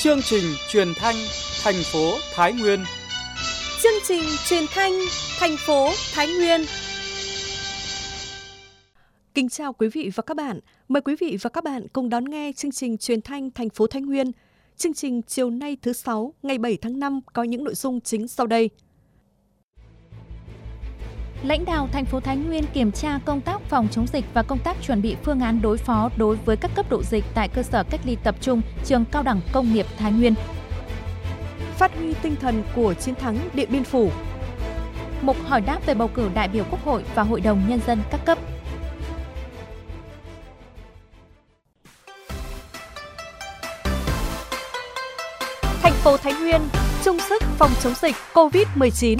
Chương trình truyền thanh thành phố Thái Nguyên. Chương trình truyền thanh thành phố Thái Nguyên. Kính chào quý vị và các bạn. Mời quý vị và các bạn cùng đón nghe chương trình truyền thanh thành phố Thái Nguyên. Chương trình chiều nay thứ 6 ngày 7 tháng 5 có những nội dung chính sau đây. Lãnh đạo thành phố Thái Nguyên kiểm tra công tác phòng chống dịch và công tác chuẩn bị phương án đối phó đối với các cấp độ dịch tại cơ sở cách ly tập trung trường Cao đẳng Công nghiệp Thái Nguyên. Phát huy tinh thần của chiến thắng Điện Biên Phủ. Mục hỏi đáp về bầu cử đại biểu Quốc hội và Hội đồng Nhân dân các cấp. Thành phố Thái Nguyên chung sức phòng chống dịch COVID-19.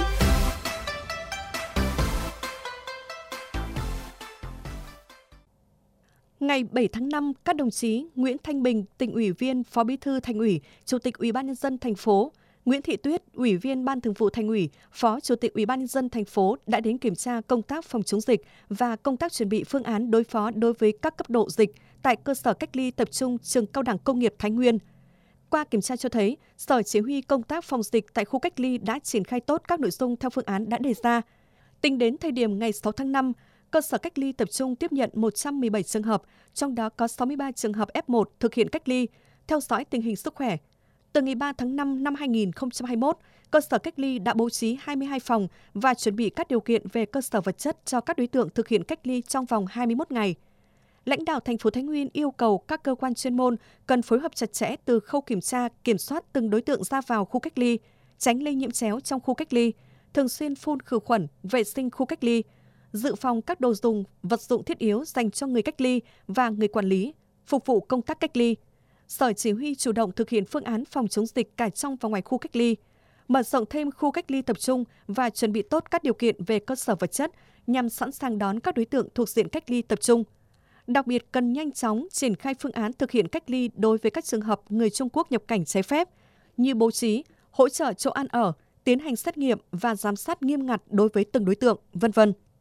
Ngày 7 tháng 5, các đồng chí Nguyễn Thanh Bình, Tỉnh ủy viên, Phó Bí thư Thành ủy, Chủ tịch Ủy ban nhân dân thành phố, Nguyễn Thị Tuyết, Ủy viên Ban Thường vụ Thành ủy, Phó Chủ tịch Ủy ban nhân dân thành phố đã đến kiểm tra công tác phòng chống dịch và công tác chuẩn bị phương án đối phó đối với các cấp độ dịch tại cơ sở cách ly tập trung trường Cao đẳng Công nghiệp Thái Nguyên. Qua kiểm tra cho thấy, Sở Chỉ huy công tác phòng dịch tại khu cách ly đã triển khai tốt các nội dung theo phương án đã đề ra. Tính đến thời điểm ngày 6 tháng 5, cơ sở cách ly tập trung tiếp nhận 117 trường hợp, trong đó có 63 trường hợp F1 thực hiện cách ly, theo dõi tình hình sức khỏe. Từ ngày 3 tháng 5 năm 2021, cơ sở cách ly đã bố trí 22 phòng và chuẩn bị các điều kiện về cơ sở vật chất cho các đối tượng thực hiện cách ly trong vòng 21 ngày. Lãnh đạo thành phố Thái Nguyên yêu cầu các cơ quan chuyên môn cần phối hợp chặt chẽ từ khâu kiểm tra, kiểm soát từng đối tượng ra vào khu cách ly, tránh lây nhiễm chéo trong khu cách ly, thường xuyên phun khử khuẩn, vệ sinh khu cách ly, dự phòng các đồ dùng, vật dụng thiết yếu dành cho người cách ly và người quản lý, phục vụ công tác cách ly. Sở Chỉ huy chủ động thực hiện phương án phòng chống dịch cả trong và ngoài khu cách ly, mở rộng thêm khu cách ly tập trung và chuẩn bị tốt các điều kiện về cơ sở vật chất nhằm sẵn sàng đón các đối tượng thuộc diện cách ly tập trung. Đặc biệt cần nhanh chóng triển khai phương án thực hiện cách ly đối với các trường hợp người Trung Quốc nhập cảnh trái phép, như bố trí, hỗ trợ chỗ ăn ở, tiến hành xét nghiệm và giám sát nghiêm ngặt đối với từng đối tượng, v.v.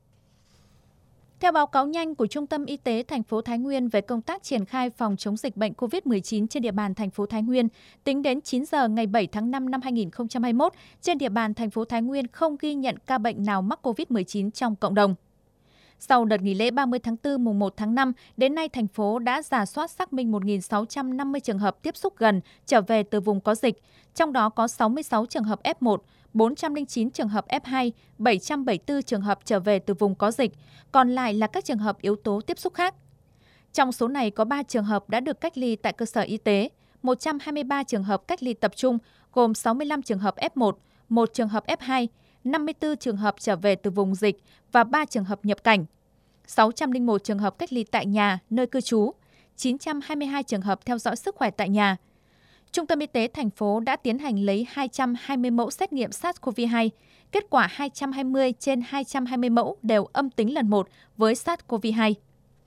Theo báo cáo nhanh của Trung tâm Y tế thành phố Thái Nguyên về công tác triển khai phòng chống dịch bệnh COVID-19 trên địa bàn thành phố Thái Nguyên, tính đến 9 giờ ngày 7 tháng 5 năm 2021, trên địa bàn thành phố Thái Nguyên không ghi nhận ca bệnh nào mắc COVID-19 trong cộng đồng. Sau đợt nghỉ lễ 30 tháng 4 mùng 1 tháng 5, đến nay thành phố đã rà soát xác minh 1.650 trường hợp tiếp xúc gần trở về từ vùng có dịch, trong đó có 66 trường hợp F1, 409 trường hợp F2, 774 trường hợp trở về từ vùng có dịch, còn lại là các trường hợp yếu tố tiếp xúc khác. Trong số này có 3 trường hợp đã được cách ly tại cơ sở y tế, 123 trường hợp cách ly tập trung gồm 65 trường hợp F1, 1 trường hợp F2, 54 trường hợp trở về từ vùng dịch và 3 trường hợp nhập cảnh, 601 trường hợp cách ly tại nhà, nơi cư trú, 922 trường hợp theo dõi sức khỏe tại nhà. Trung tâm Y tế thành phố đã tiến hành lấy 220 mẫu xét nghiệm SARS-CoV-2. Kết quả 220 trên 220 mẫu đều âm tính lần 1 với SARS-CoV-2.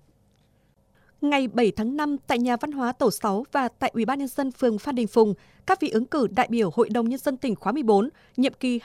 Ngày 7 tháng 5, tại Nhà Văn hóa Tổ 6 và tại Ủy ban nhân dân phường Phan Đình Phùng, các vị ứng cử đại biểu Hội đồng Nhân dân tỉnh khóa 14, nhiệm kỳ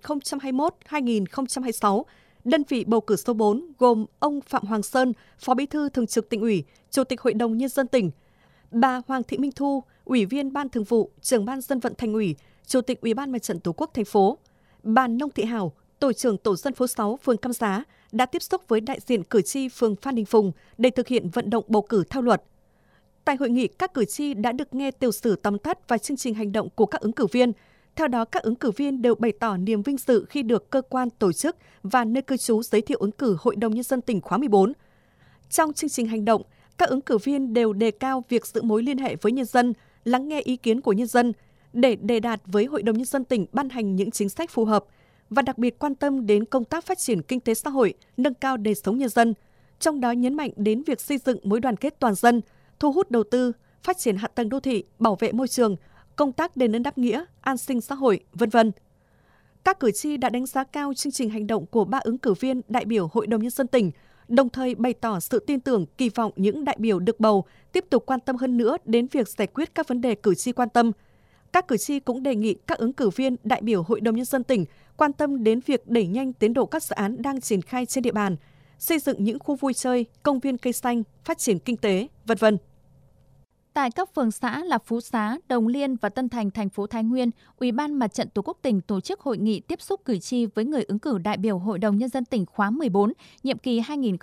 2021-2026, đơn vị bầu cử số 4 gồm ông Phạm Hoàng Sơn, Phó Bí thư Thường trực Tỉnh ủy, Chủ tịch Hội đồng Nhân dân tỉnh, bà Hoàng Thị Minh Thu, Ủy viên Ban Thường vụ, Trưởng ban Dân vận Thành ủy, Chủ tịch Ủy ban Mặt trận Tổ quốc thành phố, bà Nông Thị Hảo, Tổ trưởng Tổ dân phố 6 phường Cam Giá đã tiếp xúc với đại diện cử tri phường Phan Đình Phùng để thực hiện vận động bầu cử theo luật. Tại hội nghị, các cử tri đã được nghe tiểu sử tóm tắt và chương trình hành động của các ứng cử viên. Theo đó, các ứng cử viên đều bày tỏ niềm vinh dự khi được cơ quan, tổ chức và nơi cư trú giới thiệu ứng cử Hội đồng Nhân dân tỉnh khóa 14. Trong chương trình hành động, các ứng cử viên đều đề cao việc giữ mối liên hệ với nhân dân, lắng nghe ý kiến của nhân dân để đề đạt với Hội đồng Nhân dân tỉnh ban hành những chính sách phù hợp và đặc biệt quan tâm đến công tác phát triển kinh tế xã hội, nâng cao đời sống nhân dân, trong đó nhấn mạnh đến việc xây dựng mối đoàn kết toàn dân, thu hút đầu tư, phát triển hạ tầng đô thị, bảo vệ môi trường, công tác đền ơn đáp nghĩa, an sinh xã hội, v.v. Các cử tri đã đánh giá cao chương trình hành động của 3 ứng cử viên đại biểu Hội đồng Nhân dân tỉnh, đồng thời bày tỏ sự tin tưởng, kỳ vọng những đại biểu được bầu tiếp tục quan tâm hơn nữa đến việc giải quyết các vấn đề cử tri quan tâm. Các cử tri cũng đề nghị các ứng cử viên đại biểu Hội đồng Nhân dân tỉnh quan tâm đến việc đẩy nhanh tiến độ các dự án đang triển khai trên địa bàn, xây dựng những khu vui chơi, công viên cây xanh, phát triển kinh tế, v.v. Tại các phường xã là Phú Xá, Đồng Liên và Tân Thành, thành phố Thái Nguyên, Ủy ban Mặt trận Tổ quốc tỉnh tổ chức hội nghị tiếp xúc cử tri với người ứng cử đại biểu Hội đồng Nhân dân tỉnh khóa 14, nhiệm kỳ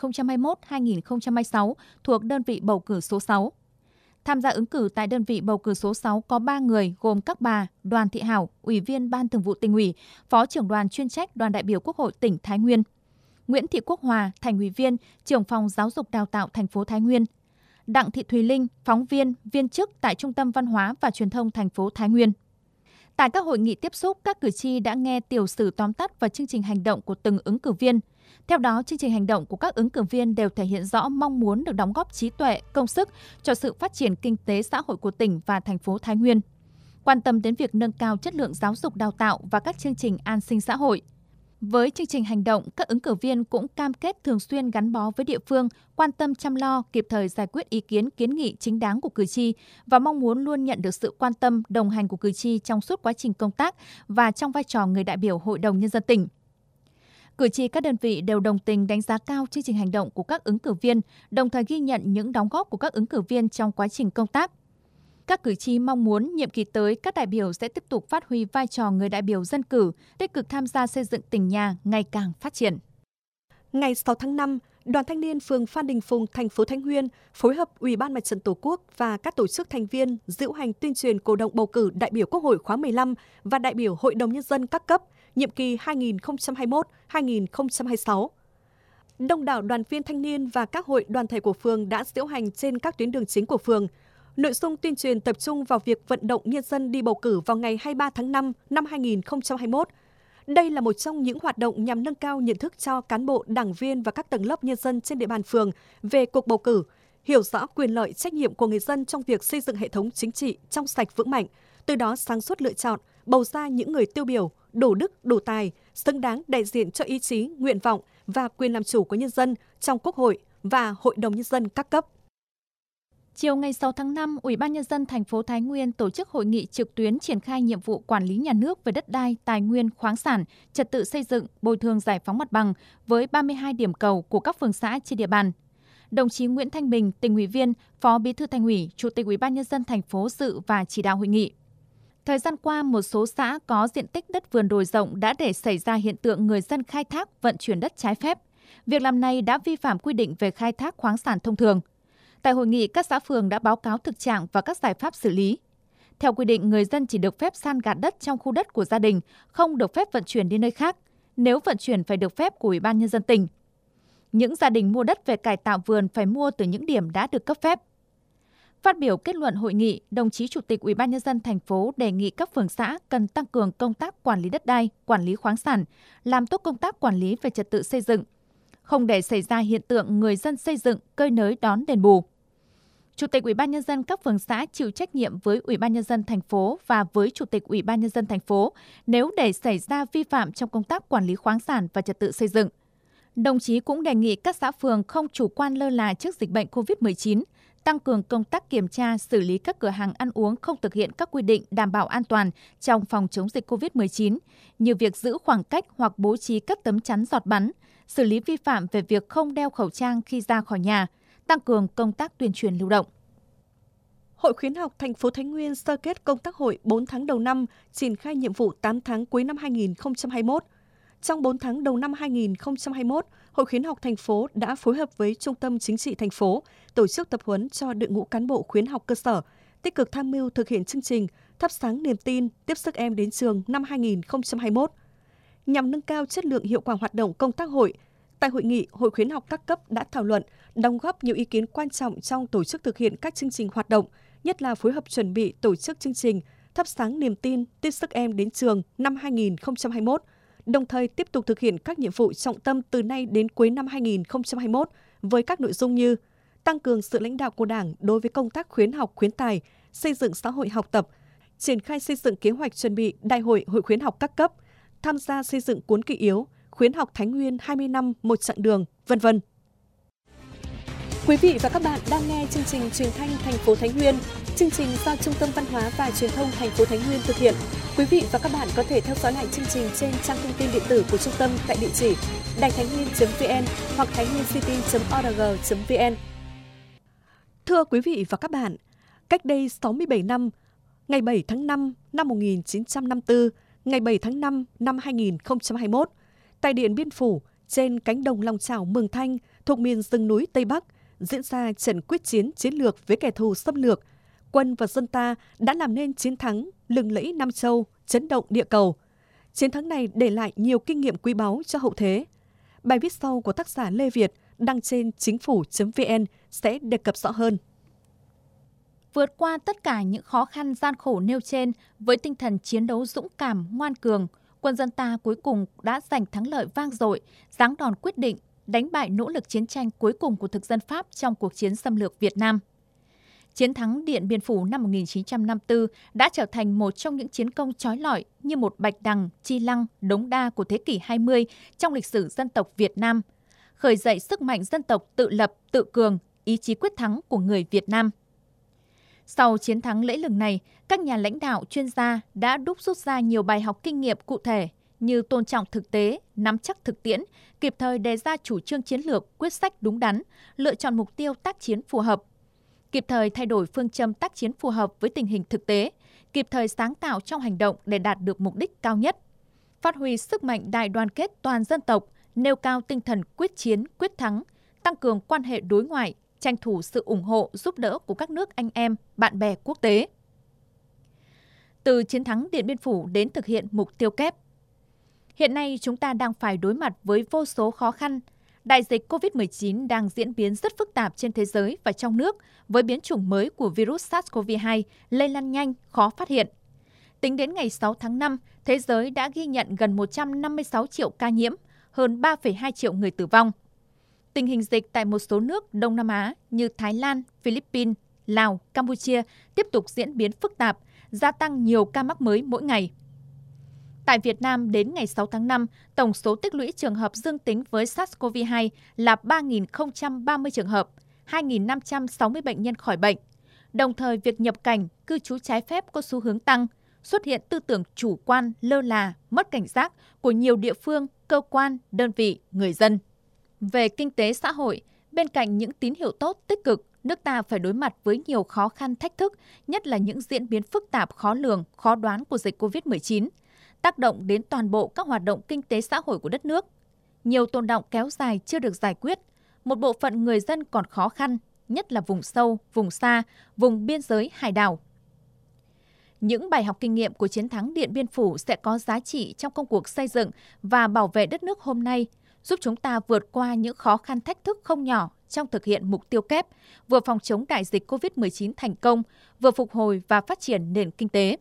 2021-2026 thuộc đơn vị bầu cử số 6. Tham gia ứng cử tại đơn vị bầu cử số 6 có 3 người gồm các bà Đoàn Thị Hảo, Ủy viên Ban Thường vụ Tỉnh ủy, Phó trưởng đoàn chuyên trách Đoàn đại biểu Quốc hội tỉnh Thái Nguyên; Nguyễn Thị Quốc Hòa, Thành ủy viên, Trưởng phòng Giáo dục Đào tạo thành phố Thái Nguyên; Đặng Thị Thùy Linh, phóng viên, viên chức tại Trung tâm Văn hóa và Truyền thông thành phố Thái Nguyên. Tại các hội nghị tiếp xúc, các cử tri đã nghe tiểu sử tóm tắt và chương trình hành động của từng ứng cử viên. Theo đó, chương trình hành động của các ứng cử viên đều thể hiện rõ mong muốn được đóng góp trí tuệ, công sức cho sự phát triển kinh tế xã hội của tỉnh và thành phố Thái Nguyên, quan tâm đến việc nâng cao chất lượng giáo dục đào tạo và các chương trình an sinh xã hội. Với chương trình hành động, các ứng cử viên cũng cam kết thường xuyên gắn bó với địa phương, quan tâm chăm lo, kịp thời giải quyết ý kiến kiến nghị chính đáng của cử tri và mong muốn luôn nhận được sự quan tâm, đồng hành của cử tri trong suốt quá trình công tác và trong vai trò người đại biểu Hội đồng Nhân dân tỉnh. Cử tri các đơn vị đều đồng tình đánh giá cao chương trình hành động của các ứng cử viên, đồng thời ghi nhận những đóng góp của các ứng cử viên trong quá trình công tác. Các cử tri mong muốn nhiệm kỳ tới các đại biểu sẽ tiếp tục phát huy vai trò người đại biểu dân cử, tích cực tham gia xây dựng tỉnh nhà ngày càng phát triển. Ngày 6 tháng 5, Đoàn Thanh niên phường Phan Đình Phùng, thành phố Thái Nguyên phối hợp Ủy ban Mặt trận Tổ quốc và các tổ chức thành viên diễu hành tuyên truyền cổ động bầu cử đại biểu Quốc hội khóa 15 và đại biểu Hội đồng Nhân dân các cấp, nhiệm kỳ 2021-2026. Đông đảo đoàn viên thanh niên và các hội đoàn thể của phường đã diễu hành trên các tuyến đường chính của phường. Nội dung tuyên truyền tập trung vào việc vận động nhân dân đi bầu cử vào ngày 23 tháng 5 năm 2021. Đây là một trong những hoạt động nhằm nâng cao nhận thức cho cán bộ, đảng viên và các tầng lớp nhân dân trên địa bàn phường về cuộc bầu cử, hiểu rõ quyền lợi trách nhiệm của người dân trong việc xây dựng hệ thống chính trị trong sạch vững mạnh, từ đó sáng suốt lựa chọn, bầu ra những người tiêu biểu, đủ đức, đủ tài, xứng đáng đại diện cho ý chí, nguyện vọng và quyền làm chủ của nhân dân trong Quốc hội và Hội đồng Nhân dân các cấp. Chiều ngày 6 tháng 5, Ủy ban Nhân dân thành phố Thái Nguyên tổ chức hội nghị trực tuyến triển khai nhiệm vụ quản lý nhà nước về đất đai, tài nguyên, khoáng sản, trật tự xây dựng, bồi thường giải phóng mặt bằng với 32 điểm cầu của các phường xã trên địa bàn. Đồng chí Nguyễn Thanh Bình, Tỉnh ủy viên, Phó Bí thư Thành ủy, Chủ tịch Ủy ban Nhân dân thành phố dự và chỉ đạo hội nghị. Thời gian qua, một số xã có diện tích đất vườn đồi rộng đã để xảy ra hiện tượng người dân khai thác, vận chuyển đất trái phép. Việc làm này đã vi phạm quy định về khai thác khoáng sản thông thường. Tại hội nghị, các xã phường đã báo cáo thực trạng và các giải pháp xử lý. Theo quy định, người dân chỉ được phép san gạt đất trong khu đất của gia đình, không được phép vận chuyển đi nơi khác. Nếu vận chuyển phải được phép của Ủy ban Nhân dân tỉnh. Những gia đình mua đất về cải tạo vườn phải mua từ những điểm đã được cấp phép. Phát biểu kết luận hội nghị, đồng chí Chủ tịch Ủy ban Nhân dân thành phố đề nghị các phường xã cần tăng cường công tác quản lý đất đai, quản lý khoáng sản, làm tốt công tác quản lý về trật tự xây dựng, không để xảy ra hiện tượng người dân xây dựng cơi nới đón đền bù. Chủ tịch Ủy ban Nhân dân các phường xã chịu trách nhiệm với Ủy ban Nhân dân thành phố và với Chủ tịch Ủy ban Nhân dân thành phố nếu để xảy ra vi phạm trong công tác quản lý khoáng sản và trật tự xây dựng. Đồng chí cũng đề nghị các xã phường không chủ quan lơ là trước dịch bệnh COVID-19, tăng cường công tác kiểm tra, xử lý các cửa hàng ăn uống không thực hiện các quy định đảm bảo an toàn trong phòng chống dịch COVID-19, như việc giữ khoảng cách hoặc bố trí các tấm chắn giọt bắn, xử lý vi phạm về việc không đeo khẩu trang khi ra khỏi nhà, tăng cường công tác tuyên truyền lưu động. Hội khuyến học thành phố Thái Nguyên sơ kết công tác hội 4 tháng đầu năm, triển khai nhiệm vụ 8 tháng cuối năm 2021. Trong 4 tháng đầu năm 2021, Hội khuyến học thành phố đã phối hợp với Trung tâm Chính trị thành phố tổ chức tập huấn cho đội ngũ cán bộ khuyến học cơ sở, tích cực tham mưu thực hiện chương trình Thắp sáng niềm tin, tiếp sức em đến trường năm 2021. Nhằm nâng cao chất lượng hiệu quả hoạt động công tác hội, tại hội nghị, Hội khuyến học các cấp đã thảo luận, đóng góp nhiều ý kiến quan trọng trong tổ chức thực hiện các chương trình hoạt động, nhất là phối hợp chuẩn bị tổ chức chương trình Thắp sáng niềm tin, tiếp sức em đến trường năm 2021, đồng thời tiếp tục thực hiện các nhiệm vụ trọng tâm từ nay đến cuối năm 2021 với các nội dung như tăng cường sự lãnh đạo của Đảng đối với công tác khuyến học khuyến tài, xây dựng xã hội học tập, triển khai xây dựng kế hoạch chuẩn bị Đại hội Hội khuyến học các cấp, tham gia xây dựng cuốn kỷ yếu Khuyến học Thái Nguyên 20 năm một chặng đường, v.v. Quý vị và các bạn đang nghe chương trình truyền thanh thành phố Thái Nguyên. Chương trình do Trung tâm Văn hóa và Truyền thông thành phố Thái Nguyên thực hiện. Quý vị và các bạn có thể theo dõi lại chương trình trên trang thông tin điện tử của trung tâm tại địa chỉ đàitháinhnguyên.vn hoặc thainhuyêncity.org.vn. Thưa quý vị và các bạn, Cách đây 67 năm, ngày 7 tháng 5 năm 1954, ngày 7 tháng 5 năm 2021, tại Điện Biên Phủ, trên cánh đồng Lòng Chảo Mường Thanh thuộc miền rừng núi Tây Bắc, diễn ra trận quyết chiến chiến lược với kẻ thù xâm lược. Quân và dân ta đã làm nên chiến thắng lừng lẫy Nam Châu, chấn động địa cầu. Chiến thắng này để lại nhiều kinh nghiệm quý báu cho hậu thế. Bài viết sau của tác giả Lê Việt đăng trên chính phủ.vn sẽ đề cập rõ hơn. Vượt qua tất cả những khó khăn gian khổ nêu trên, với tinh thần chiến đấu dũng cảm, ngoan cường, quân dân ta cuối cùng đã giành thắng lợi vang dội, giáng đòn quyết định, đánh bại nỗ lực chiến tranh cuối cùng của thực dân Pháp trong cuộc chiến xâm lược Việt Nam. Chiến thắng Điện Biên Phủ năm 1954 đã trở thành một trong những chiến công chói lọi như một bạch đằng, chi lăng, đống đa của thế kỷ 20 trong lịch sử dân tộc Việt Nam, khởi dậy sức mạnh dân tộc tự lập, tự cường, ý chí quyết thắng của người Việt Nam. Sau chiến thắng lẫy lừng này, các nhà lãnh đạo, chuyên gia đã đúc rút ra nhiều bài học kinh nghiệm cụ thể như tôn trọng thực tế, nắm chắc thực tiễn, kịp thời đề ra chủ trương chiến lược, quyết sách đúng đắn, lựa chọn mục tiêu tác chiến phù hợp, kịp thời thay đổi phương châm tác chiến phù hợp với tình hình thực tế, kịp thời sáng tạo trong hành động để đạt được mục đích cao nhất, phát huy sức mạnh đại đoàn kết toàn dân tộc, nêu cao tinh thần quyết chiến, quyết thắng, tăng cường quan hệ đối ngoại, tranh thủ sự ủng hộ, giúp đỡ của các nước anh em, bạn bè quốc tế. Từ chiến thắng Điện Biên Phủ đến thực hiện mục tiêu kép. Hiện nay chúng ta đang phải đối mặt với vô số khó khăn. Đại dịch COVID-19 đang diễn biến rất phức tạp trên thế giới và trong nước với biến chủng mới của virus SARS-CoV-2 lây lan nhanh, khó phát hiện. Tính đến ngày 6 tháng 5, thế giới đã ghi nhận gần 156 triệu ca nhiễm, hơn 3,2 triệu người tử vong. Tình hình dịch tại một số nước Đông Nam Á như Thái Lan, Philippines, Lào, Campuchia tiếp tục diễn biến phức tạp, gia tăng nhiều ca mắc mới mỗi ngày. Tại Việt Nam, đến ngày 6 tháng 5, tổng số tích lũy trường hợp dương tính với SARS-CoV-2 là 3.030 trường hợp, 2.560 bệnh nhân khỏi bệnh. Đồng thời, việc nhập cảnh, cư trú trái phép có xu hướng tăng, xuất hiện tư tưởng chủ quan, lơ là, mất cảnh giác của nhiều địa phương, cơ quan, đơn vị, người dân. Về kinh tế xã hội, bên cạnh những tín hiệu tốt, tích cực, nước ta phải đối mặt với nhiều khó khăn thách thức, nhất là những diễn biến phức tạp, khó lường, khó đoán của dịch COVID-19, tác động đến toàn bộ các hoạt động kinh tế xã hội của đất nước. Nhiều tồn đọng kéo dài chưa được giải quyết, một bộ phận người dân còn khó khăn, nhất là vùng sâu, vùng xa, vùng biên giới, hải đảo. Những bài học kinh nghiệm của chiến thắng Điện Biên Phủ sẽ có giá trị trong công cuộc xây dựng và bảo vệ đất nước hôm nay, giúp chúng ta vượt qua những khó khăn thách thức không nhỏ trong thực hiện mục tiêu kép, vừa phòng chống đại dịch COVID-19 thành công, vừa phục hồi và phát triển nền kinh tế.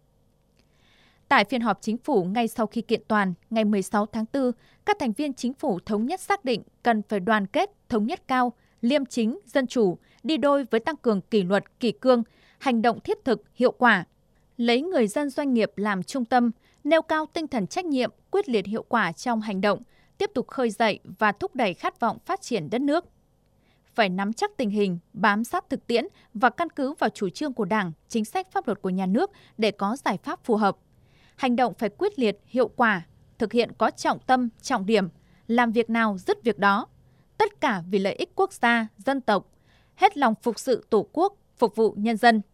Tại phiên họp chính phủ ngay sau khi kiện toàn, ngày 16 tháng 4, các thành viên chính phủ thống nhất xác định cần phải đoàn kết, thống nhất cao, liêm chính, dân chủ, đi đôi với tăng cường kỷ luật, kỷ cương, hành động thiết thực, hiệu quả, lấy người dân doanh nghiệp làm trung tâm, nêu cao tinh thần trách nhiệm, quyết liệt hiệu quả trong hành động, tiếp tục khơi dậy và thúc đẩy khát vọng phát triển đất nước. Phải nắm chắc tình hình, bám sát thực tiễn và căn cứ vào chủ trương của Đảng, chính sách pháp luật của nhà nước để có giải pháp phù hợp. Hành động phải quyết liệt, hiệu quả, thực hiện có trọng tâm, trọng điểm, làm việc nào dứt việc đó. Tất cả vì lợi ích quốc gia, dân tộc, hết lòng phục sự Tổ quốc, phục vụ nhân dân.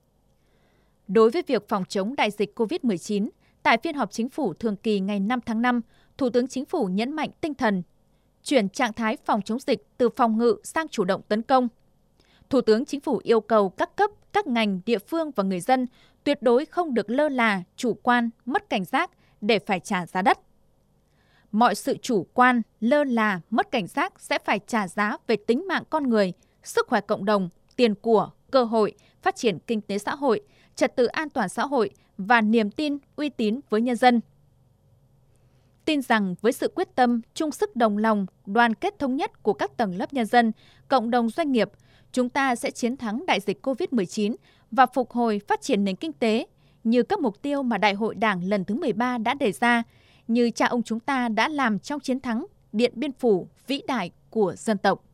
Đối với việc phòng chống đại dịch COVID-19, tại phiên họp chính phủ thường kỳ ngày 5 tháng 5, Thủ tướng Chính phủ nhấn mạnh tinh thần chuyển trạng thái phòng chống dịch từ phòng ngự sang chủ động tấn công. Thủ tướng Chính phủ yêu cầu các cấp, các ngành, địa phương và người dân tuyệt đối không được lơ là, chủ quan, mất cảnh giác để phải trả giá đắt. Mọi sự chủ quan, lơ là, mất cảnh giác sẽ phải trả giá về tính mạng con người, sức khỏe cộng đồng, tiền của, cơ hội, phát triển kinh tế xã hội, trật tự an toàn xã hội và niềm tin, uy tín với nhân dân. Tin rằng với sự quyết tâm, chung sức đồng lòng, đoàn kết thống nhất của các tầng lớp nhân dân, cộng đồng doanh nghiệp, chúng ta sẽ chiến thắng đại dịch COVID-19 và phục hồi phát triển nền kinh tế như các mục tiêu mà Đại hội Đảng lần thứ 13 đã đề ra, như cha ông chúng ta đã làm trong chiến thắng Điện Biên Phủ vĩ đại của dân tộc.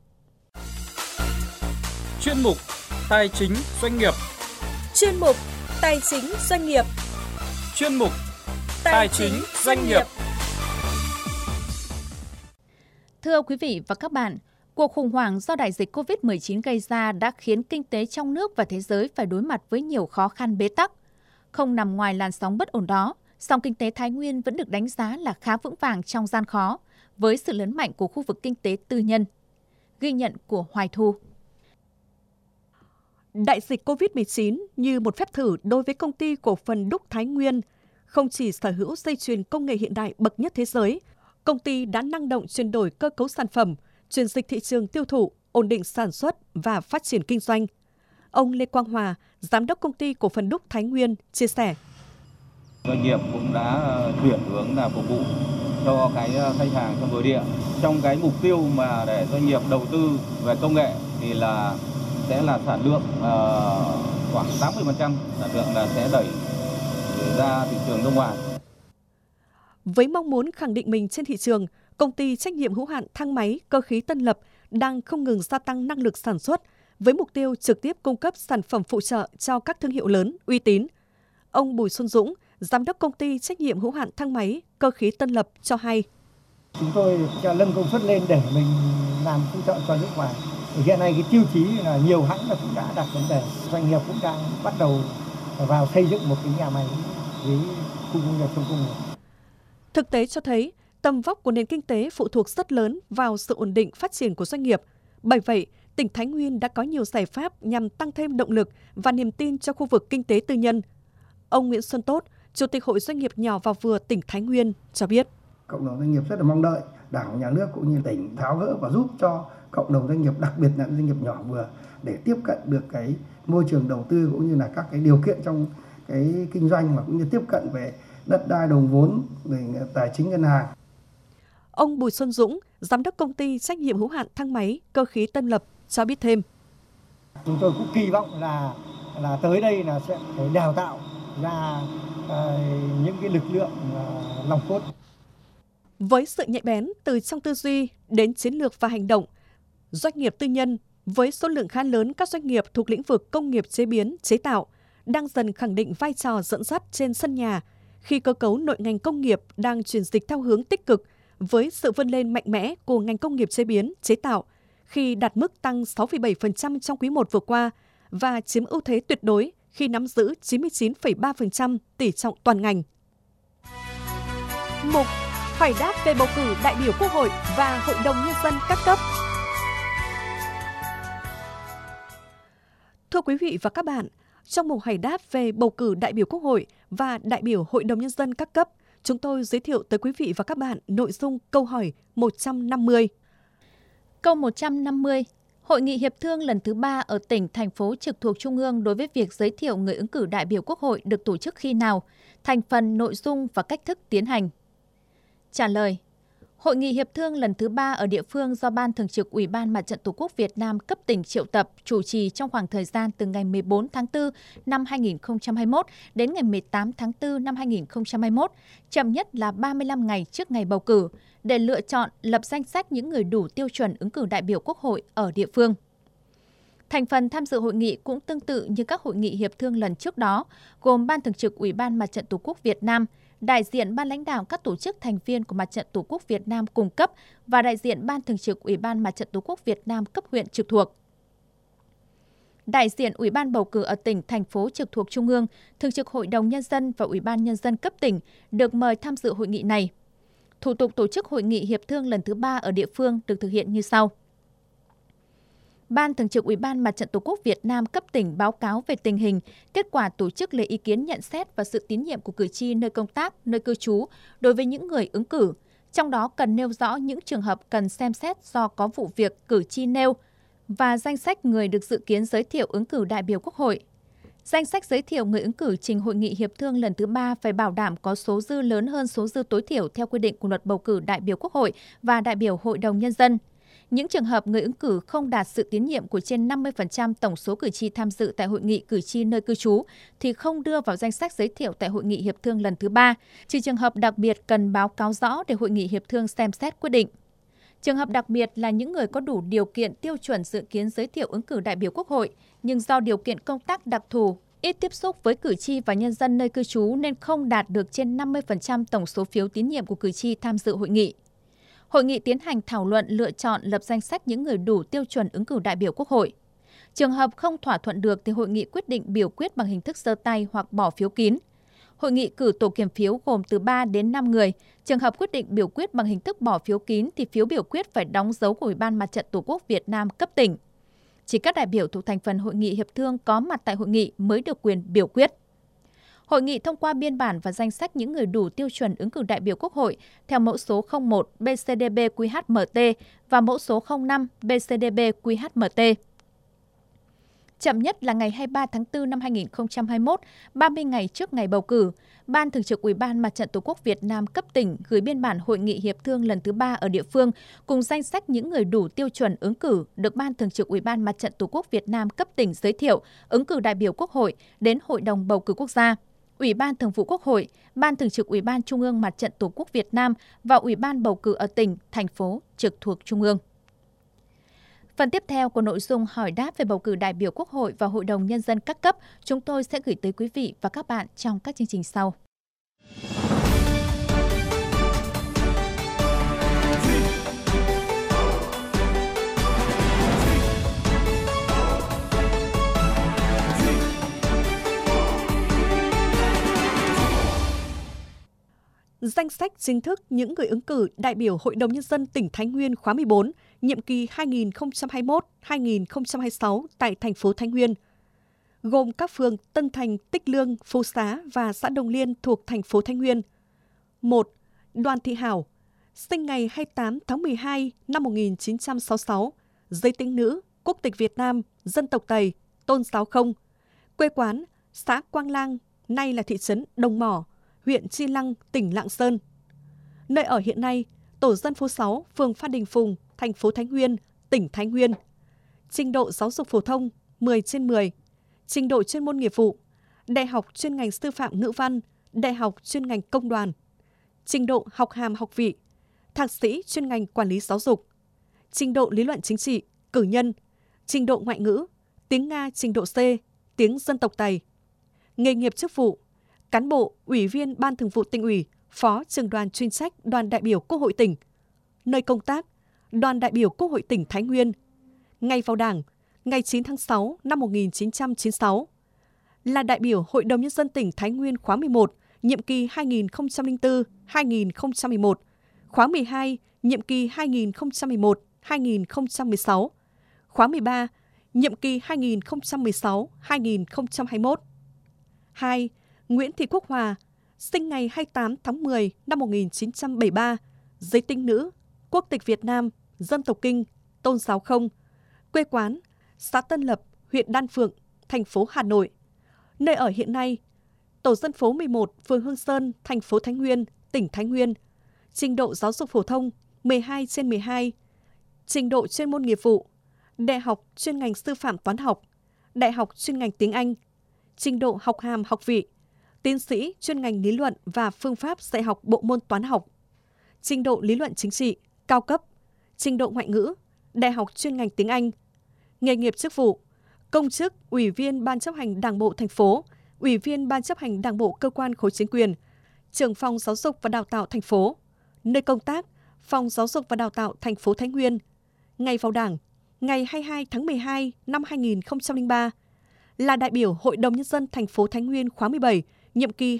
Chuyên mục Tài chính doanh nghiệp. Chuyên mục Tài chính doanh nghiệp. Chuyên mục Tài chính doanh nghiệp. Thưa quý vị và các bạn, Cuộc khủng hoảng do đại dịch COVID-19 gây ra đã khiến kinh tế trong nước và thế giới phải đối mặt với nhiều khó khăn bế tắc. Không nằm ngoài làn sóng bất ổn đó, song kinh tế Thái Nguyên vẫn được đánh giá là khá vững vàng trong gian khó, với sự lớn mạnh của khu vực kinh tế tư nhân. Ghi nhận của Hoài Thu. Đại dịch COVID-19 như một phép thử đối với công ty cổ phần đúc Thái Nguyên. Không chỉ sở hữu dây chuyền công nghệ hiện đại bậc nhất thế giới, công ty đã năng động chuyển đổi cơ cấu sản phẩm, chuyển dịch thị trường tiêu thụ, ổn định sản xuất và phát triển kinh doanh. Ông Lê Quang Hòa, giám đốc công ty cổ phần đúc Thái Nguyên, chia sẻ. Doanh nghiệp cũng đã chuyển hướng là phục vụ cho cái khách hàng trong nội địa. Trong cái mục tiêu mà để doanh nghiệp đầu tư về công nghệ thì sẽ là sản lượng khoảng 80% sản lượng là sẽ đẩy ra thị trường nước ngoài. Với mong muốn khẳng định mình trên thị trường, công ty trách nhiệm hữu hạn thang máy cơ khí Tân Lập đang không ngừng gia tăng năng lực sản xuất với mục tiêu trực tiếp cung cấp sản phẩm phụ trợ cho các thương hiệu lớn, uy tín. Ông Bùi Xuân Dũng, giám đốc công ty trách nhiệm hữu hạn thang máy cơ khí Tân Lập cho hay. Chúng tôi nâng công suất lên để mình làm phụ trợ cho nước ngoài. Hiện nay cái tiêu chí là nhiều hãng là cũng đã đặt vấn đề, doanh nghiệp cũng đang bắt đầu vào xây dựng một cái nhà máy với khu công nghiệp trong công nghiệp. Thực tế cho thấy, tầm vóc của nền kinh tế phụ thuộc rất lớn vào sự ổn định phát triển của doanh nghiệp. Bởi vậy, tỉnh Thái Nguyên đã có nhiều giải pháp nhằm tăng thêm động lực và niềm tin cho khu vực kinh tế tư nhân. Ông Nguyễn Xuân Tốt, Chủ tịch Hội Doanh nghiệp nhỏ và vừa tỉnh Thái Nguyên cho biết. Cộng đồng doanh nghiệp rất là mong đợi Đảng, Nhà nước cũng như tỉnh tháo gỡ và giúp cho cộng đồng doanh nghiệp, đặc biệt là doanh nghiệp nhỏ vừa để tiếp cận được cái môi trường đầu tư cũng như là các cái điều kiện trong cái kinh doanh mà cũng như tiếp cận về đất đai, đồng vốn, về tài chính ngân hàng. Ông Bùi Xuân Dũng, giám đốc công ty trách nhiệm hữu hạn thang máy cơ khí Tân Lập cho biết thêm. Chúng tôi cũng kỳ vọng là tới đây là sẽ phải đào tạo ra những cái lực lượng nòng cốt. Với sự nhạy bén từ trong tư duy đến chiến lược và hành động, doanh nghiệp tư nhân với số lượng khá lớn các doanh nghiệp thuộc lĩnh vực công nghiệp chế biến, chế tạo đang dần khẳng định vai trò dẫn dắt trên sân nhà khi cơ cấu nội ngành công nghiệp đang chuyển dịch theo hướng tích cực với sự vươn lên mạnh mẽ của ngành công nghiệp chế biến, chế tạo khi đạt mức tăng 6,7% trong quý 1 vừa qua và chiếm ưu thế tuyệt đối khi nắm giữ 99,3% tỷ trọng toàn ngành. Mục Hỏi đáp về bầu cử đại biểu Quốc hội và Hội đồng Nhân dân các cấp. Thưa quý vị và các bạn, trong mục hỏi đáp về bầu cử đại biểu Quốc hội và đại biểu Hội đồng Nhân dân các cấp, chúng tôi giới thiệu tới quý vị và các bạn nội dung câu hỏi 150. Câu 150. Hội nghị hiệp thương lần thứ 3 ở tỉnh, thành phố trực thuộc Trung ương đối với việc giới thiệu người ứng cử đại biểu Quốc hội được tổ chức khi nào? Thành phần, nội dung và cách thức tiến hành. Trả lời. Hội nghị hiệp thương lần thứ 3 ở địa phương do Ban Thường trực Ủy ban Mặt trận Tổ quốc Việt Nam cấp tỉnh triệu tập chủ trì trong khoảng thời gian từ ngày 14 tháng 4 năm 2021 đến ngày 18 tháng 4 năm 2021, chậm nhất là 35 ngày trước ngày bầu cử, để lựa chọn lập danh sách những người đủ tiêu chuẩn ứng cử đại biểu Quốc hội ở địa phương. Thành phần tham dự hội nghị cũng tương tự như các hội nghị hiệp thương lần trước đó, gồm Ban Thường trực Ủy ban Mặt trận Tổ quốc Việt Nam, đại diện ban lãnh đạo các tổ chức thành viên của Mặt trận Tổ quốc Việt Nam cung cấp và đại diện Ban Thường trực Ủy ban Mặt trận Tổ quốc Việt Nam cấp huyện trực thuộc. Đại diện Ủy ban bầu cử ở tỉnh, thành phố trực thuộc Trung ương, Thường trực Hội đồng Nhân dân và Ủy ban Nhân dân cấp tỉnh được mời tham dự hội nghị này. Thủ tục tổ chức hội nghị hiệp thương lần thứ 3 ở địa phương được thực hiện như sau. Ban Thường trực Ủy ban Mặt trận Tổ quốc Việt Nam cấp tỉnh báo cáo về tình hình, kết quả tổ chức lấy ý kiến nhận xét và sự tín nhiệm của cử tri nơi công tác, nơi cư trú đối với những người ứng cử. Trong đó cần nêu rõ những trường hợp cần xem xét do có vụ việc cử tri nêu và danh sách người được dự kiến giới thiệu ứng cử đại biểu Quốc hội. Danh sách giới thiệu người ứng cử trình hội nghị hiệp thương lần thứ 3 phải bảo đảm có số dư lớn hơn số dư tối thiểu theo quy định của Luật bầu cử đại biểu Quốc hội và đại biểu Hội đồng Nhân dân. Những trường hợp người ứng cử không đạt sự tín nhiệm của trên 50% tổng số cử tri tham dự tại hội nghị cử tri nơi cư trú thì không đưa vào danh sách giới thiệu tại hội nghị hiệp thương lần thứ 3, trừ trường hợp đặc biệt cần báo cáo rõ để hội nghị hiệp thương xem xét quyết định. Trường hợp đặc biệt là những người có đủ điều kiện tiêu chuẩn dự kiến giới thiệu ứng cử đại biểu Quốc hội, nhưng do điều kiện công tác đặc thù, ít tiếp xúc với cử tri và nhân dân nơi cư trú nên không đạt được trên 50% tổng số phiếu tín nhiệm của cử tri tham dự hội nghị. Hội nghị tiến hành thảo luận lựa chọn lập danh sách những người đủ tiêu chuẩn ứng cử đại biểu Quốc hội. Trường hợp không thỏa thuận được thì hội nghị quyết định biểu quyết bằng hình thức giơ tay hoặc bỏ phiếu kín. Hội nghị cử tổ kiểm phiếu gồm từ 3 đến 5 người. Trường hợp quyết định biểu quyết bằng hình thức bỏ phiếu kín thì phiếu biểu quyết phải đóng dấu của Ủy ban Mặt trận Tổ quốc Việt Nam cấp tỉnh. Chỉ các đại biểu thuộc thành phần hội nghị hiệp thương có mặt tại hội nghị mới được quyền biểu quyết. Hội nghị thông qua biên bản và danh sách những người đủ tiêu chuẩn ứng cử đại biểu Quốc hội theo mẫu số 01 BCDB-QHMT và mẫu số 05 BCDB-QHMT. Chậm nhất là ngày 23 tháng 4 năm 2021, 30 ngày trước ngày bầu cử, Ban Thường trực Ủy ban Mặt trận Tổ quốc Việt Nam cấp tỉnh gửi biên bản hội nghị hiệp thương lần thứ 3 ở địa phương cùng danh sách những người đủ tiêu chuẩn ứng cử được Ban Thường trực Ủy ban Mặt trận Tổ quốc Việt Nam cấp tỉnh giới thiệu ứng cử đại biểu Quốc hội đến Hội đồng bầu cử quốc gia, Ủy ban Thường vụ Quốc hội, Ban Thường trực Ủy ban Trung ương Mặt trận Tổ quốc Việt Nam và Ủy ban bầu cử ở tỉnh, thành phố trực thuộc Trung ương. Phần tiếp theo của nội dung hỏi đáp về bầu cử đại biểu Quốc hội và Hội đồng Nhân dân các cấp, chúng tôi sẽ gửi tới quý vị và các bạn trong các chương trình sau. Danh sách chính thức những người ứng cử đại biểu Hội đồng Nhân dân tỉnh Thái Nguyên khóa 14, nhiệm kỳ 2021-2026 tại thành phố Thái Nguyên, gồm các phường Tân Thành, Tích Lương, Phú Xá và xã Đồng Liên thuộc thành phố Thái Nguyên. 1. Đoàn Thị Hảo, sinh ngày 28 tháng 12 năm 1966, giới tính nữ, quốc tịch Việt Nam, dân tộc Tày, tôn giáo không, quê quán xã Quang Lang, nay là thị trấn Đồng Mỏ, huyện Chi Lăng, tỉnh Lạng Sơn. Nơi ở hiện nay, tổ dân phố 6, phường Phan Đình Phùng, thành phố Thái Nguyên, tỉnh Thái Nguyên. Trình độ giáo dục phổ thông 10/10, trình độ chuyên môn nghiệp vụ, đại học chuyên ngành sư phạm ngữ văn, đại học chuyên ngành công đoàn, trình độ học hàm học vị, thạc sĩ chuyên ngành quản lý giáo dục, trình độ lý luận chính trị, cử nhân, trình độ ngoại ngữ, tiếng Nga trình độ C, tiếng dân tộc Tày. Nghề nghiệp chức vụ, cán bộ, ủy viên Ban Thường vụ Tỉnh ủy, phó trưởng đoàn chuyên trách Đoàn đại biểu Quốc hội tỉnh. Nơi công tác, Đoàn đại biểu Quốc hội tỉnh Thái Nguyên. Ngày vào Đảng, ngày 9 tháng 6 năm 1996. Là đại biểu Hội đồng Nhân dân tỉnh Thái Nguyên khóa 11, nhiệm kỳ 2004-2011, khóa 12, nhiệm kỳ 2011-2016, khóa 13, nhiệm kỳ 2016-2021. 2. Nguyễn Thị Quốc Hòa, sinh ngày 28 tháng 10 năm 1973, giới tính nữ, quốc tịch Việt Nam, dân tộc Kinh, tôn giáo không, quê quán xã Tân Lập, huyện Đan Phượng, thành phố Hà Nội. Nơi ở hiện nay, tổ dân phố 11, phường Hương Sơn, thành phố Thái Nguyên, tỉnh Thái Nguyên. Trình độ giáo dục phổ thông 12/12, trình độ chuyên môn nghiệp vụ, đại học chuyên ngành sư phạm toán học, đại học chuyên ngành tiếng Anh, trình độ học hàm học vị, tiến sĩ chuyên ngành lý luận và phương pháp dạy học bộ môn toán học, trình độ lý luận chính trị cao cấp, trình độ ngoại ngữ, đại học chuyên ngành tiếng Anh. Nghề nghiệp chức vụ, công chức Ủy viên Ban chấp hành Đảng bộ thành phố, Ủy viên Ban chấp hành Đảng bộ cơ quan khối chính quyền, trưởng phòng giáo dục và đào tạo thành phố. Nơi công tác, Phòng Giáo dục và Đào tạo thành phố Thái Nguyên. Ngày vào Đảng, ngày 22 tháng 12 năm 2003. Là đại biểu Hội đồng Nhân dân thành phố Thái Nguyên khóa 17, nhiệm kỳ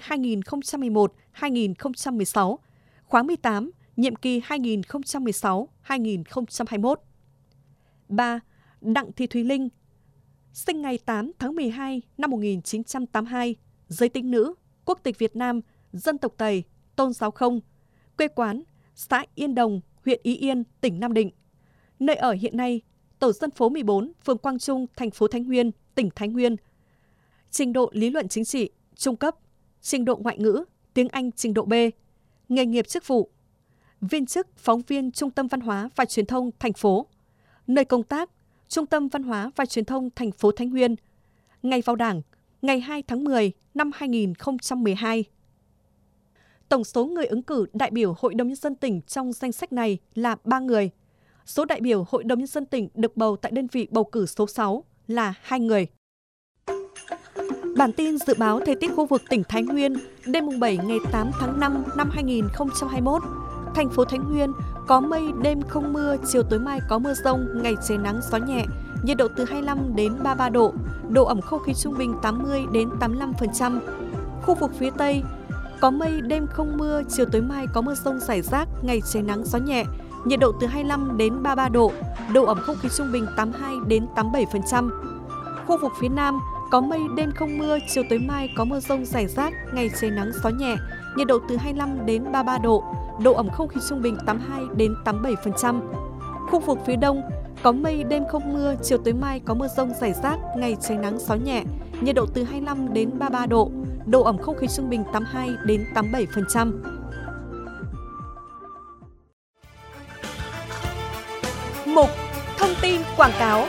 2011-2016, khóa 18, nhiệm kỳ 2016-2021. 3. Đặng Thị Thùy Linh, sinh ngày 8 tháng 12 năm 1982, giới tính nữ, quốc tịch Việt Nam, dân tộc Tày, tôn giáo không, quê quán xã Yên Đồng, huyện Ý Yên, tỉnh Nam Định. Nơi ở hiện nay, tổ dân phố 14, phường Quang Trung, thành phố Thái Nguyên, tỉnh Thái Nguyên. Trình độ lý luận chính trị, trung cấp, trình độ ngoại ngữ, tiếng Anh trình độ B. Nghề nghiệp chức vụ, viên chức phóng viên Trung tâm Văn hóa và Truyền thông thành phố. Nơi công tác, Trung tâm Văn hóa và Truyền thông thành phố Thái Nguyên. Ngày vào Đảng, ngày 2 tháng 10 năm 2012. Tổng số người ứng cử đại biểu Hội đồng Nhân dân tỉnh trong danh sách này là 3 người. Số đại biểu Hội đồng Nhân dân tỉnh được bầu tại đơn vị bầu cử số 6 là 2 người. Bản tin dự báo thời tiết khu vực tỉnh Thái Nguyên đêm 7 ngày 8 tháng 5 năm 2021. Thành phố Thái Nguyên có mây, đêm không mưa, chiều tối mai có mưa rông, ngày trời nắng gió nhẹ, nhiệt độ từ 25 đến 33 độ, độ ẩm không khí trung bình 80 đến 85%. Khu vực phía Tây có mây, đêm không mưa, chiều tối mai có mưa rông rải rác, ngày trời nắng gió nhẹ, nhiệt độ từ 25 đến 33 độ, độ ẩm không khí trung bình 82 đến 87%. Khu vực phía Nam có mây, đêm không mưa, chiều tối mai có mưa rông rải rác, ngày trời nắng gió nhẹ, nhiệt độ từ 25 đến 33 độ, độ ẩm không khí trung bình 82 đến 87%. Khu vực phía Đông có mây, đêm không mưa, chiều tối mai có mưa rông rải rác, ngày trời nắng gió nhẹ, nhiệt độ từ 25 đến 33 độ, độ ẩm không khí trung bình 82 đến 87%. Mục Thông tin quảng cáo.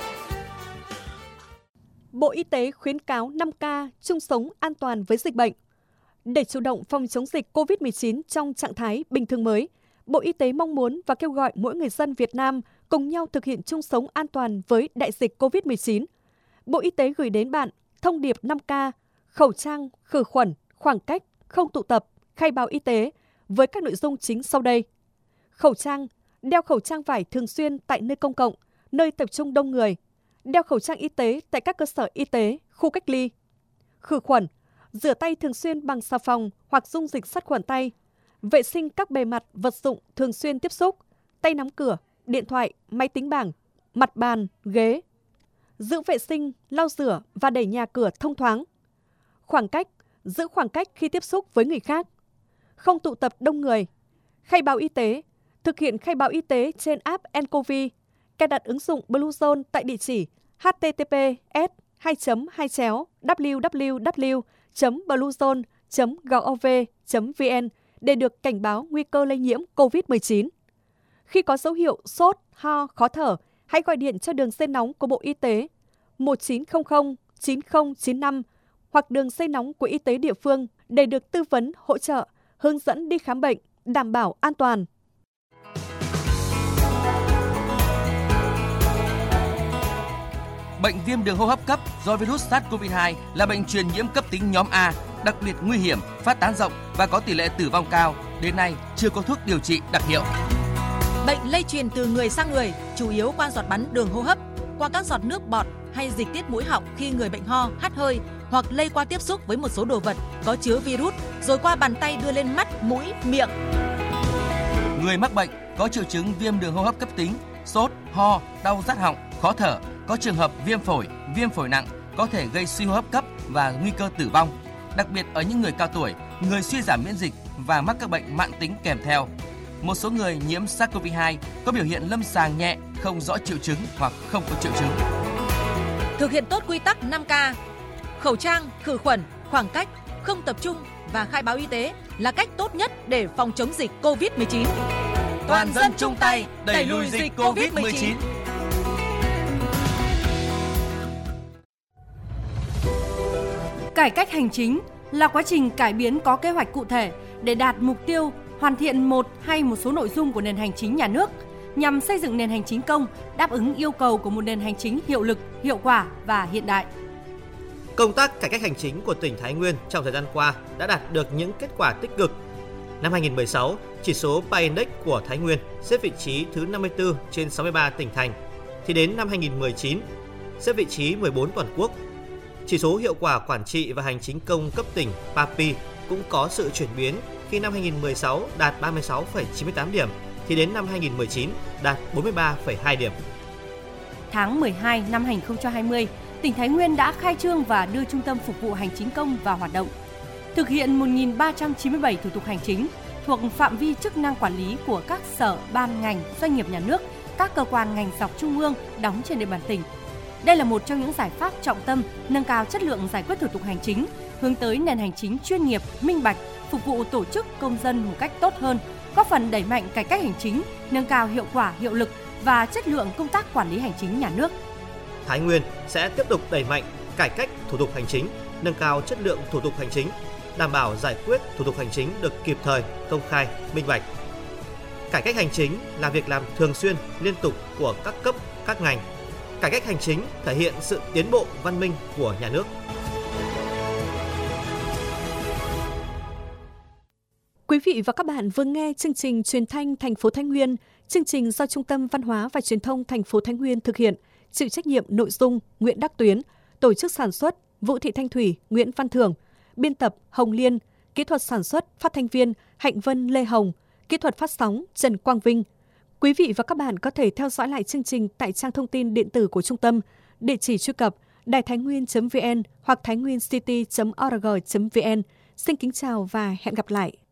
Bộ Y tế khuyến cáo 5K chung sống an toàn với dịch bệnh. Để chủ động phòng chống dịch COVID-19 trong trạng thái bình thường mới, Bộ Y tế mong muốn và kêu gọi mỗi người dân Việt Nam cùng nhau thực hiện chung sống an toàn với đại dịch COVID-19. Bộ Y tế gửi đến bạn thông điệp 5K, khẩu trang, khử khuẩn, khoảng cách, không tụ tập, khai báo y tế với các nội dung chính sau đây. Khẩu trang, đeo khẩu trang vải thường xuyên tại nơi công cộng, nơi tập trung đông người. Đeo khẩu trang y tế tại các cơ sở y tế, khu cách ly. Khử khuẩn, rửa tay thường xuyên bằng xà phòng hoặc dung dịch sát khuẩn tay. Vệ sinh các bề mặt, vật dụng thường xuyên tiếp xúc, tay nắm cửa, điện thoại, máy tính bảng, mặt bàn, ghế. Giữ vệ sinh, lau rửa và đẩy nhà cửa thông thoáng. Khoảng cách, giữ khoảng cách khi tiếp xúc với người khác. Không tụ tập đông người. Khai báo y tế, thực hiện khai báo y tế trên app nCoV. Cài đặt ứng dụng Bluezone tại địa chỉ https://www.bluezone.gov.vn để được cảnh báo nguy cơ lây nhiễm COVID-19. Khi có dấu hiệu sốt, ho, khó thở, hãy gọi điện cho đường dây nóng của Bộ Y tế 1900 9095 hoặc đường dây nóng của y tế địa phương để được tư vấn, hỗ trợ, hướng dẫn đi khám bệnh, đảm bảo an toàn. Bệnh viêm đường hô hấp cấp do virus SARS-CoV-2 là bệnh truyền nhiễm cấp tính nhóm A, đặc biệt nguy hiểm, phát tán rộng và có tỷ lệ tử vong cao. Đến nay chưa có thuốc điều trị đặc hiệu. Bệnh lây truyền từ người sang người, chủ yếu qua giọt bắn đường hô hấp, qua các giọt nước bọt hay dịch tiết mũi họng khi người bệnh ho, hắt hơi hoặc lây qua tiếp xúc với một số đồ vật có chứa virus rồi qua bàn tay đưa lên mắt, mũi, miệng. Người mắc bệnh có triệu chứng viêm đường hô hấp cấp tính, sốt, ho, đau rát họng, khó thở, có trường hợp viêm phổi nặng có thể gây suy hô hấp cấp và nguy cơ tử vong, đặc biệt ở những người cao tuổi, người suy giảm miễn dịch và mắc các bệnh mãn tính kèm theo. Một số người nhiễm SARS-CoV-2 có biểu hiện lâm sàng nhẹ, không rõ triệu chứng hoặc không có triệu chứng. Thực hiện tốt quy tắc 5K, khẩu trang, khử khuẩn, khoảng cách, không tập trung và khai báo y tế là cách tốt nhất để phòng chống dịch COVID-19. Toàn dân chung tay đẩy lùi dịch COVID-19. Cải cách hành chính là quá trình cải biến có kế hoạch cụ thể để đạt mục tiêu hoàn thiện một hay một số nội dung của nền hành chính nhà nước nhằm xây dựng nền hành chính công đáp ứng yêu cầu của một nền hành chính hiệu lực, hiệu quả và hiện đại. Công tác cải cách hành chính của tỉnh Thái Nguyên trong thời gian qua đã đạt được những kết quả tích cực. Năm 2016, chỉ số PAI-Index của Thái Nguyên xếp vị trí thứ 54 trên 63 tỉnh thành, thì đến năm 2019 xếp vị trí 14 toàn quốc. Chỉ số hiệu quả quản trị và hành chính công cấp tỉnh PAPI cũng có sự chuyển biến khi năm 2016 đạt 36,98 điểm, thì đến năm 2019 đạt 43,2 điểm. Tháng 12 năm 2020, tỉnh Thái Nguyên đã khai trương và đưa Trung tâm Phục vụ Hành chính công vào hoạt động. Thực hiện 1.397 thủ tục hành chính thuộc phạm vi chức năng quản lý của các sở, ban, ngành, doanh nghiệp nhà nước, các cơ quan ngành dọc trung ương đóng trên địa bàn tỉnh. Đây là một trong những giải pháp trọng tâm nâng cao chất lượng giải quyết thủ tục hành chính, hướng tới nền hành chính chuyên nghiệp, minh bạch, phục vụ tổ chức công dân một cách tốt hơn, góp phần đẩy mạnh cải cách hành chính, nâng cao hiệu quả, hiệu lực và chất lượng công tác quản lý hành chính nhà nước. Thái Nguyên sẽ tiếp tục đẩy mạnh cải cách thủ tục hành chính, nâng cao chất lượng thủ tục hành chính, đảm bảo giải quyết thủ tục hành chính được kịp thời, công khai, minh bạch. Cải cách hành chính là việc làm thường xuyên, liên tục của các cấp, các ngành. Cải cách hành chính thể hiện sự tiến bộ văn minh của nhà nước. Quý vị và các bạn vừa nghe chương trình Truyền thanh thành phố Thái Nguyên, chương trình do Trung tâm Văn hóa và Truyền thông thành phố Thái Nguyên thực hiện, chịu trách nhiệm nội dung Nguyễn Đắc Tuyến, tổ chức sản xuất Vũ Thị Thanh Thủy, Nguyễn Văn Thưởng, biên tập Hồng Liên, kỹ thuật sản xuất phát thanh viên Hạnh Vân Lê Hồng, kỹ thuật phát sóng Trần Quang Vinh. Quý vị và các bạn có thể theo dõi lại chương trình tại trang thông tin điện tử của trung tâm, địa chỉ truy cập đàitháinguyen.vn hoặc thainguencity.org.vn. Xin kính chào và hẹn gặp lại.